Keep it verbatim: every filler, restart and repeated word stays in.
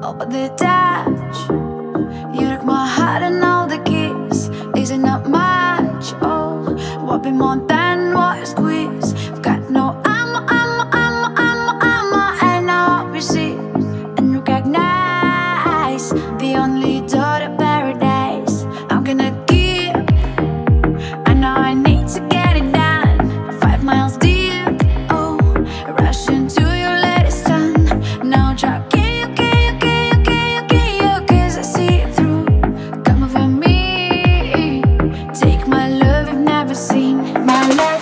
Oh, but the touch, you took my heart and all the keys. Is it not much? Oh, what be more than what you squeeze? I've got no ammo, ammo, ammo, ammo, ammo, and I hope you see and recognize the only door to paradise. I'm gonna give. I know I need to get it done. Five miles deep, oh, rush into your latest sun. Now try. My love